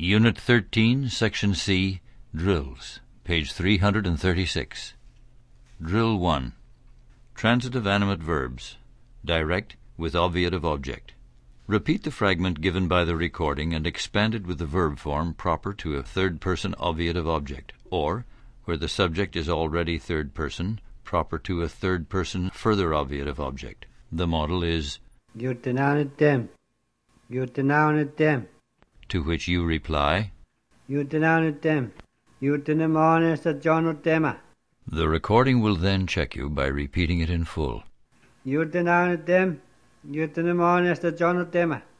Unit 13, Section C, Drills, page 336. Drill 1. Transitive animate verbs. Direct with obviative object. Repeat the fragment given by the recording and expand it with the verb form proper to a third-person obviative object, or, where the subject is already third person, proper to a third-person further obviative object. The model is Utenaunetem. Utenaunetem. to which you reply. Utenaunetem. Utenemonestajonotema. The recording will then check you by repeating it in full. Utenaunetem. Utenemonestajonotema.